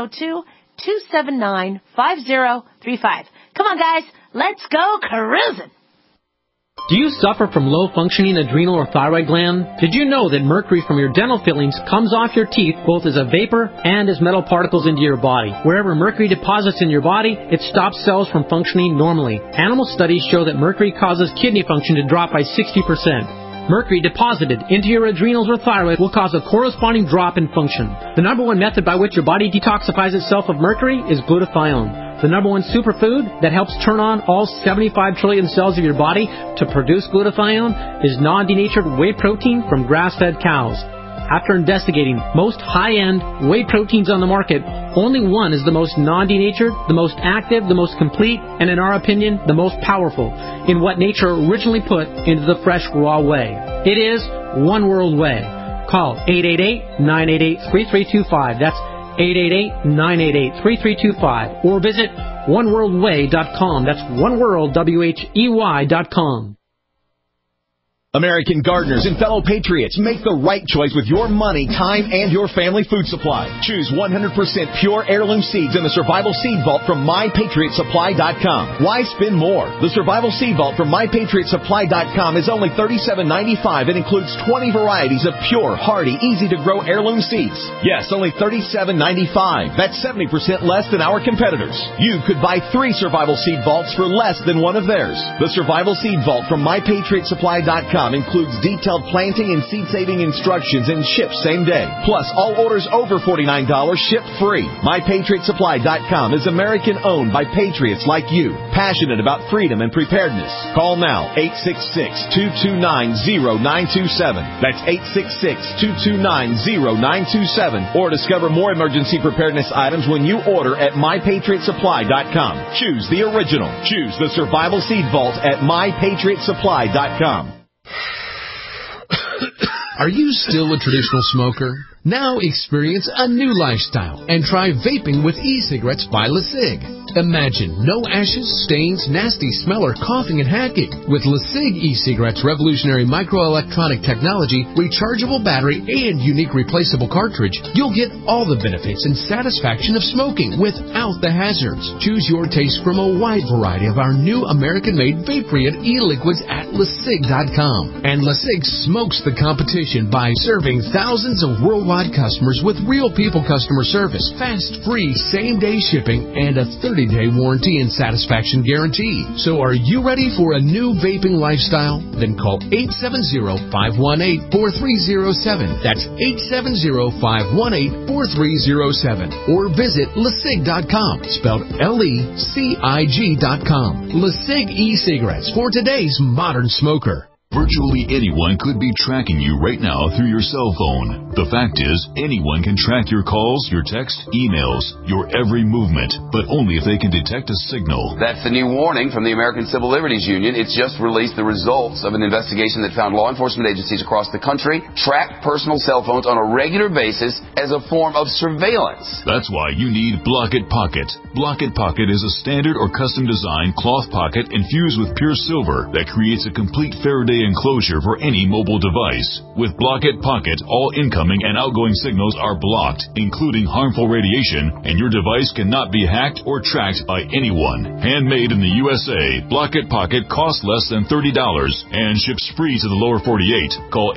702-279-5035. Come on, guys. Let's go cruising. Do you suffer from low-functioning adrenal or thyroid gland? Did you know that mercury from your dental fillings comes off your teeth both as a vapor and as metal particles into your body? Wherever mercury deposits in your body, it stops cells from functioning normally. Animal studies show that mercury causes kidney function to drop by 60%. Mercury deposited into your adrenals or thyroid will cause a corresponding drop in function. The number one method by which your body detoxifies itself of mercury is glutathione. The number one superfood that helps turn on all 75 trillion cells of your body to produce glutathione is non-denatured whey protein from grass-fed cows. After investigating most high-end whey proteins on the market, only one is the most non-denatured, the most active, the most complete, and in our opinion, the most powerful in what nature originally put into the fresh raw whey. It is One World Whey. Call 888-988-3325. That's 888-988-3325. Or visit oneworldwhey.com. That's oneworldwhey.com. American gardeners and fellow patriots, make the right choice with your money, time, and your family food supply. Choose 100% pure heirloom seeds in the Survival Seed Vault from MyPatriotSupply.com. Why spend more? The Survival Seed Vault from MyPatriotSupply.com is only $37.95 and includes 20 varieties of pure, hardy, easy-to-grow heirloom seeds. Yes, only $37.95. That's 70% less than our competitors. You could buy 3 Survival Seed Vaults for less than one of theirs. The Survival Seed Vault from MyPatriotSupply.com includes detailed planting and seed-saving instructions and ships same day. Plus, all orders over $49 ship free. MyPatriotSupply.com is American-owned by patriots like you, passionate about freedom and preparedness. Call now, 866-229-0927. That's 866-229-0927. Or discover more emergency preparedness items when you order at MyPatriotSupply.com. Choose the original. Choose the Survival Seed Vault at MyPatriotSupply.com. Are you still a traditional smoker? Now experience a new lifestyle and try vaping with e-cigarettes by LeSig. Imagine no ashes, stains, nasty smell, or coughing and hacking. With LeSig e-cigarettes' revolutionary microelectronic technology, rechargeable battery, and unique replaceable cartridge, you'll get all the benefits and satisfaction of smoking without the hazards. Choose your taste from a wide variety of our new American-made vape-free e-liquids at LeSig.com. And LeSig smokes the competition by serving thousands of worldwide customers with real people customer service, fast, free, same-day shipping, and a 30-day warranty and satisfaction guarantee. So are you ready for a new vaping lifestyle? Then call 870-518-4307. That's 870-518-4307. Or visit LeSig.com, spelled LECIG.com. LeSig e-cigarettes for today's modern smoker. Virtually anyone could be tracking you right now through your cell phone. The fact is, anyone can track your calls, your texts, emails, your every movement, but only if they can detect a signal. That's the new warning from the American Civil Liberties Union. It's just released the results of an investigation that found law enforcement agencies across the country track personal cell phones on a regular basis as a form of surveillance. That's why you need Block-It Pocket. Block-It Pocket is a standard or custom designed cloth pocket infused with pure silver that creates a complete Faraday enclosure for any mobile device. With Block-It Pocket, all incoming and outgoing signals are blocked, including harmful radiation, and your device cannot be hacked or tracked by anyone. Handmade in the USA, Block-It Pocket costs less than $30 and ships free to the lower 48. Call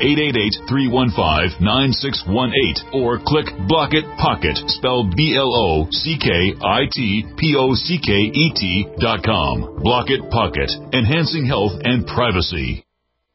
888-315-9618 or click Block-It Pocket, spelled BLOCKITPOCKET.com. Block-It Pocket, enhancing health and privacy.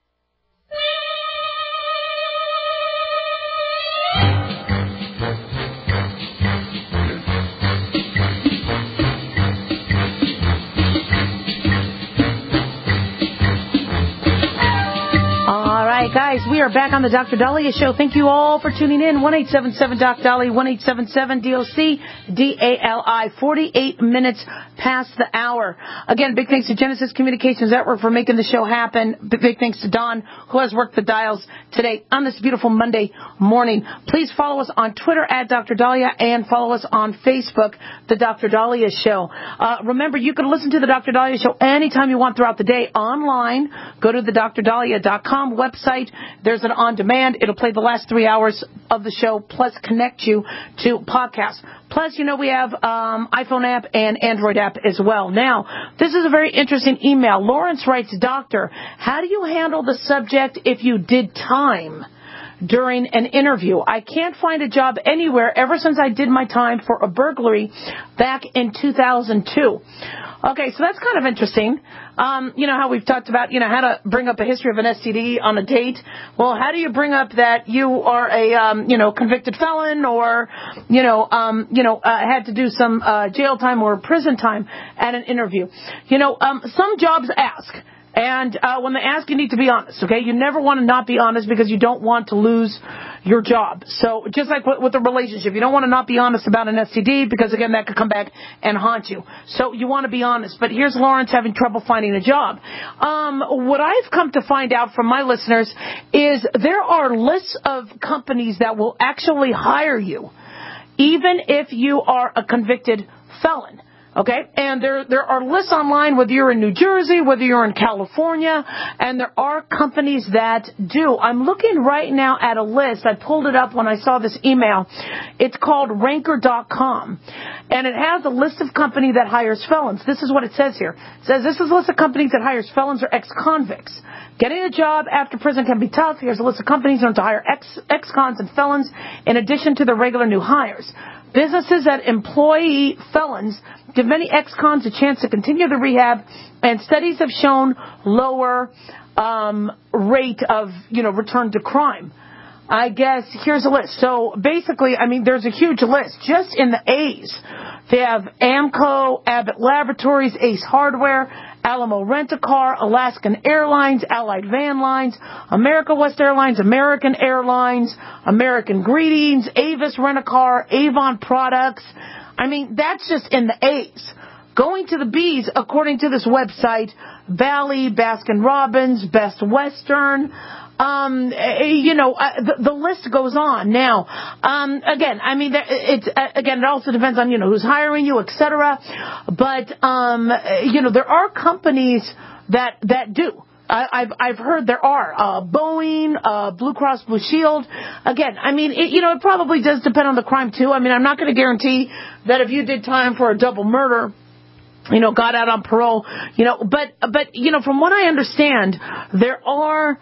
Guys, we are back on the Dr. Dahlia Show. Thank you all for tuning in. 1-877-DOC-DALI, 1-877-DOC, DALI, 48 minutes past the hour. Again, big thanks to Genesis Communications Network for making the show happen. Big thanks to Don, who has worked the dials today on this beautiful Monday morning. Please follow us on Twitter at Dr. Dahlia and follow us on Facebook, The Dr. Dahlia Show. Remember, you can listen to The Dr. Dahlia Show anytime you want throughout the day online. Go to the drdahlia.com website. There's an on-demand. It'll play the last 3 hours of the show, plus connect you to podcasts. Plus, you know, we have iPhone app and Android app as well. Now, this is a very interesting email. Lawrence writes, Doctor, how do you handle the subject if you did time? during an interview. I can't find a job anywhere ever since I did my time for a burglary back in 2002. Okay, so that's kind of interesting. You know how we've talked about, how to bring up a history of an STD on a date. Well, how do you bring up that you are a, convicted felon or, had to do some jail time or prison time at an interview? Some jobs ask. And when they ask, you need to be honest, okay? You never want to not be honest because you don't want to lose your job. So just like with a relationship, you don't want to not be honest about an STD because, again, that could come back and haunt you. So you want to be honest. But here's Lawrence having trouble finding a job. What I've come to find out from my listeners is there are lists of companies that will actually hire you even if you are a convicted felon. Okay, and there are lists online, whether you're in New Jersey, whether you're in California, and there are companies that do. I'm looking right now at a list. I pulled it up when I saw this email. It's called Ranker.com, and it has a list of companies that hires felons. This is what it says here. It says this is a list of companies that hires felons or ex-convicts. Getting a job after prison can be tough. Here's a list of companies known to hire ex-cons and felons in addition to the regular new hires. Businesses that employ felons give many ex-cons a chance to continue the rehab, and studies have shown lower rate of, return to crime. I guess here's a list. So basically, there's a huge list. Just in the A's, they have Amco, Abbott Laboratories, Ace Hardware, Alamo Rent-A-Car, Alaskan Airlines, Allied Van Lines, America West Airlines, American Airlines, American Greetings, Avis Rent-A-Car, Avon Products. That's just in the A's. Going to the B's, according to this website, Bally, Baskin-Robbins, Best Western, the list goes on. Now, it also depends on, who's hiring you, etc. But, there are companies that do. I've heard there are, Boeing, Blue Cross Blue Shield. Again, it probably does depend on the crime too. I'm not going to guarantee that if you did time for a double murder, got out on parole, but from what I understand, there are,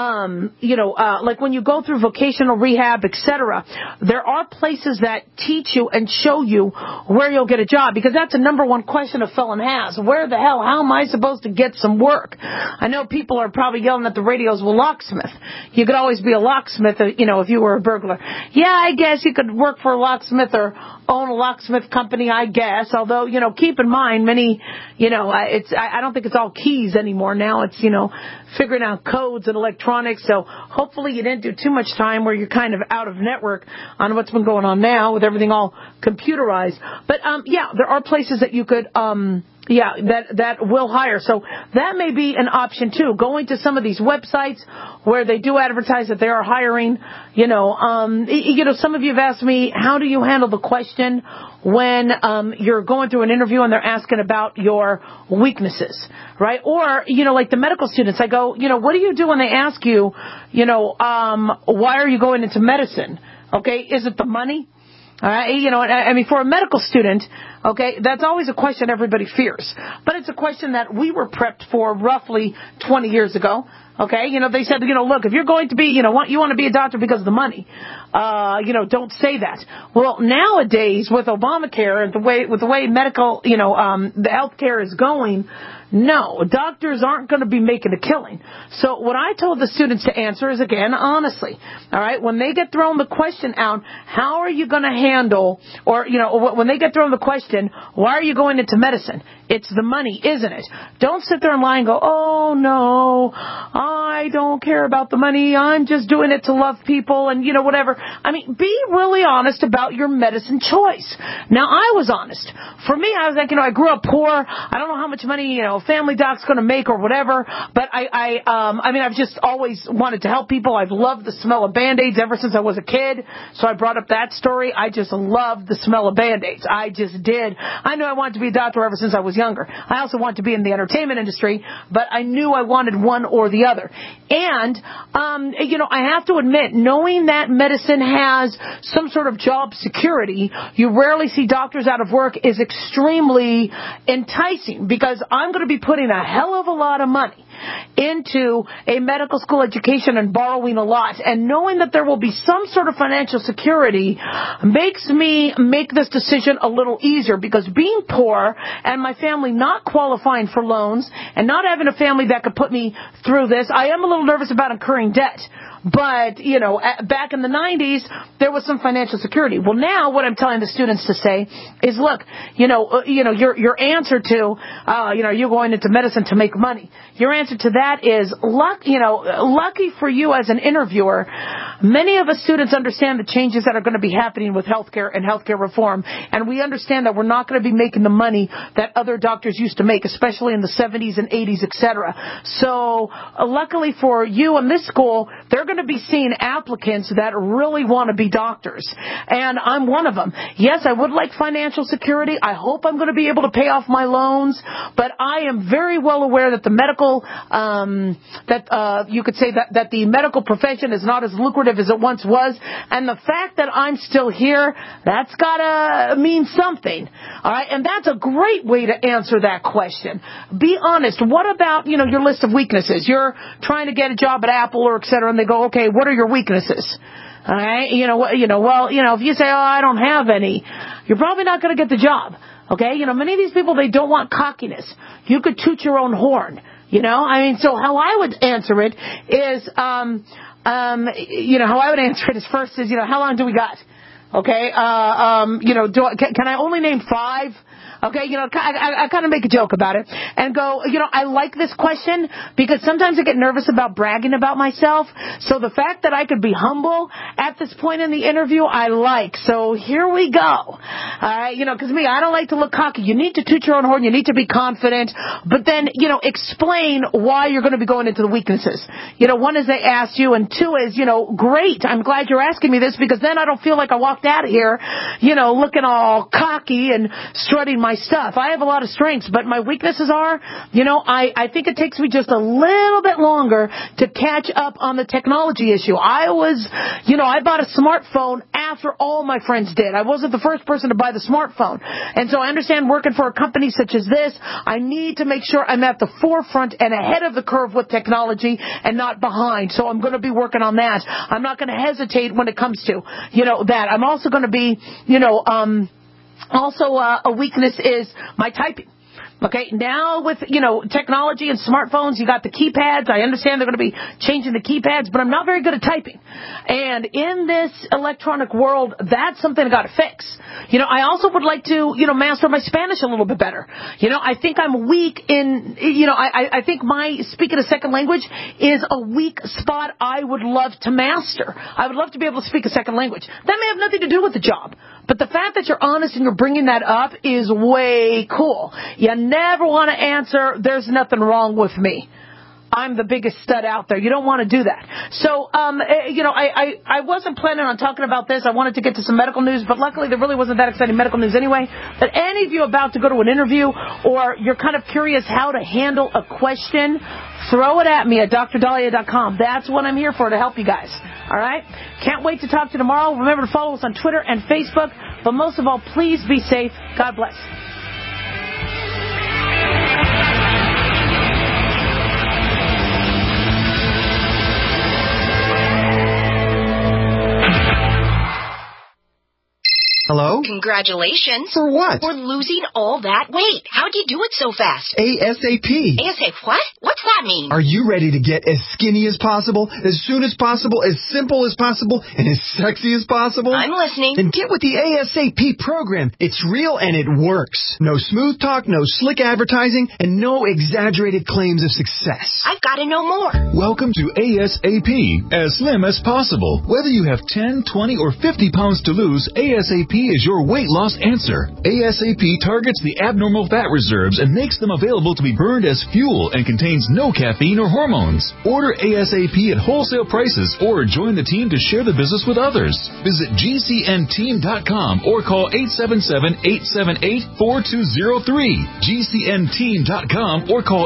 like when you go through vocational rehab, etc., there are places that teach you and show you where you'll get a job, because that's the number one question a felon has. Where the hell, how am I supposed to get some work? I know people are probably yelling at the radios, well, locksmith. You could always be a locksmith, if you were a burglar. Yeah, I guess you could work for a locksmith or own a locksmith company, I guess. Although, keep in mind, many, I don't think it's all keys anymore. Now it's, figuring out codes and electronics. So hopefully you didn't do too much time where you're kind of out of network on what's been going on now with everything all computerized. But, there are places that you could, that will hire. So that may be an option too. Going to some of these websites where they do advertise that they are hiring, some of you have asked me, how do you handle the question when you're going through an interview and they're asking about your weaknesses, right? Or, like the medical students, I go, what do you do when they ask you, why are you going into medicine? Okay, is it the money? All right, for a medical student, okay, that's always a question everybody fears. But it's a question that we were prepped for roughly 20 years ago. Okay, they said, look, if you're going to be, you want to be a doctor because of the money, don't say that. Well, nowadays with Obamacare and with the way medical, the healthcare is going, no, doctors aren't going to be making a killing. So what I told the students to answer is, again, honestly, all right, when they get thrown the question out, how are you going to handle, or, when they get thrown the question, why are you going into medicine? It's the money, isn't it? Don't sit there and lie and go, oh, no, I don't care about the money. I'm just doing it to love people and, whatever. Be really honest about your medicine choice. Now, I was honest. For me, I was like, I grew up poor. I don't know how much money, Family Doc's going to make or whatever. But I've just always wanted to help people. I've loved the smell of Band-Aids ever since I was a kid. So I brought up that story. I just loved the smell of Band-Aids. I just did. I knew I wanted to be a doctor ever since I was younger. I also wanted to be in the entertainment industry, but I knew I wanted one or the other. And, I have to admit, knowing that medicine has some sort of job security, you rarely see doctors out of work, is extremely enticing, because I'm going to be putting a hell of a lot of money into a medical school education and borrowing a lot, and knowing that there will be some sort of financial security makes me make this decision a little easier, because being poor and my family not qualifying for loans and not having a family that could put me through this, I am a little nervous about incurring debt. But, back in the 90s, there was some financial security. Well, now what I'm telling the students to say is, look, your answer to, you're going into medicine to make money. Your answer to that is, lucky for you as an interviewer, many of us students understand the changes that are going to be happening with healthcare and healthcare reform. And we understand that we're not going to be making the money that other doctors used to make, especially in the 70s and 80s, etc. So, luckily for you in this school, they're going to be seeing applicants that really want to be doctors. And I'm one of them. Yes, I would like financial security. I hope I'm going to be able to pay off my loans. But I am very well aware that the medical, you could say that the medical profession is not as lucrative as it once was. And the fact that I'm still here, that's got to mean something. All right. And that's a great way to answer that question. Be honest. What about, your list of weaknesses? You're trying to get a job at Apple or et cetera, and they go, okay, what are your weaknesses? All right. If you say, I don't have any, you're probably not going to get the job. Okay. Many of these people, they don't want cockiness. You could toot your own horn. So how I would answer it is, how I would answer it is first is, how long do we got? Okay. Can I only name 5? Okay, I kind of make a joke about it and go, I like this question because sometimes I get nervous about bragging about myself. So the fact that I could be humble at this point in the interview, I like. So here we go. All right, because I don't like to look cocky. You need to toot your own horn. You need to be confident. But then, explain why you're going to be going into the weaknesses. One is they asked you, and 2 is, great. I'm glad you're asking me this because then I don't feel like I walked out of here, looking all cocky and strutting my stuff. I have a lot of strengths, but my weaknesses are, I think it takes me just a little bit longer to catch up on the technology issue. I bought a smartphone after all my friends did. I wasn't the first person to buy the smartphone. And so I understand working for a company such as this, I need to make sure I'm at the forefront and ahead of the curve with technology and not behind. So I'm going to be working on that. I'm not going to hesitate when it comes to, that. I'm also going to be, Also, a weakness is my typing. Okay, now with, technology and smartphones, you got the keypads. I understand they're going to be changing the keypads, but I'm not very good at typing. And in this electronic world, that's something I got to fix. I also would like to, master my Spanish a little bit better. I think I'm weak in, I think my speaking a second language is a weak spot I would love to master. I would love to be able to speak a second language. That may have nothing to do with the job. But the fact that you're honest and you're bringing that up is way cool. You never want to answer, there's nothing wrong with me. I'm the biggest stud out there. You don't want to do that. So, I wasn't planning on talking about this. I wanted to get to some medical news, but luckily there really wasn't that exciting medical news anyway. But any of you about to go to an interview or you're kind of curious how to handle a question, throw it at me at DrDahlia.com. That's what I'm here for, to help you guys. All right? Can't wait to talk to you tomorrow. Remember to follow us on Twitter and Facebook. But most of all, please be safe. God bless. Hello? Congratulations. For what? For losing all that weight. How'd you do it so fast? ASAP. ASAP what? What's that mean? Are you ready to get as skinny as possible, as soon as possible, as simple as possible, and as sexy as possible? I'm listening. Then get with the ASAP program. It's real and it works. No smooth talk, no slick advertising, and no exaggerated claims of success. I've got to know more. Welcome to ASAP, as slim as possible. Whether you have 10, 20, or 50 pounds to lose, ASAP is your weight loss answer. ASAP targets the abnormal fat reserves and makes them available to be burned as fuel and contains no caffeine or hormones. Order ASAP at wholesale prices or join the team to share the business with others. Visit GCNteam.com or call 877-878-4203. GCNteam.com or call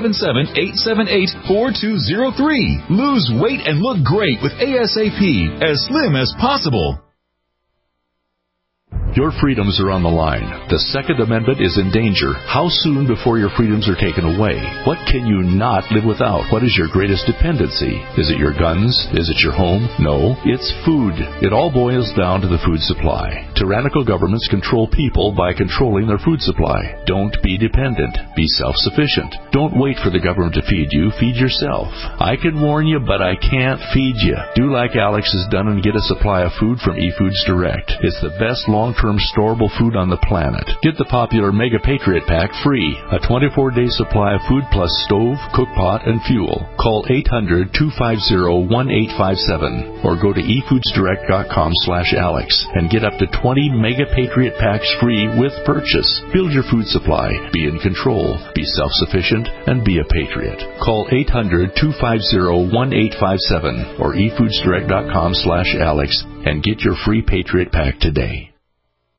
877-878-4203. Lose weight and look great with ASAP, as slim as possible. Your freedoms are on the line. The Second Amendment is in danger. How soon before your freedoms are taken away? What can you not live without? What is your greatest dependency? Is it your guns? Is it your home? No, it's food. It all boils down to the food supply. Tyrannical governments control people by controlling their food supply. Don't be dependent. Be self-sufficient. Don't wait for the government to feed you. Feed yourself. I can warn you, but I can't feed you. Do like Alex has done and get a supply of food from eFoods Direct. It's the best long-term storable food on the planet. Get the popular Mega Patriot Pack free. A 24-day supply of food plus stove, cookpot, and fuel. Call 800-250-1857 or go to efoodsdirect.com/Alex and get up to 20 Mega Patriot Packs free with purchase. Build your food supply. Be in control. Be self-sufficient and be a patriot. Call 800-250-1857 or efoodsdirect.com/Alex and get your free Patriot Pack today.